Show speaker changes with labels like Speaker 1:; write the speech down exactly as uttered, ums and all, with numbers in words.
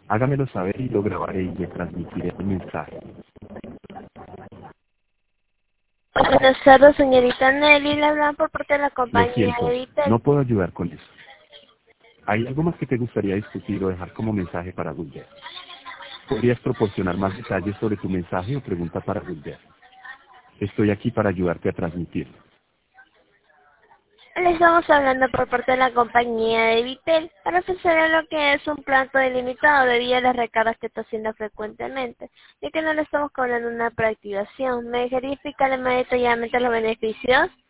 Speaker 1: Hágamelo saber y lo grabaré y le transmitiré el mensaje.
Speaker 2: Buenas tardes, señorita Nelly. Le hablan por parte de la
Speaker 1: Lo
Speaker 2: compañía
Speaker 1: siento,
Speaker 2: de Vitel.
Speaker 1: no puedo ayudar con eso. ¿Hay algo más que te gustaría discutir o dejar como mensaje para Gulder? ¿Podrías proporcionar más detalles sobre tu mensaje o pregunta para Gulder? Estoy aquí para ayudarte a transmitirlo.
Speaker 2: Le estamos hablando por parte de la compañía de Vitel para ofrecerle lo que es un plato ilimitado debido a las recargas que está haciendo frecuentemente, ya que no le estamos cobrando una preactivación. ¿Me dejaría explicarle más detalladamente los beneficios?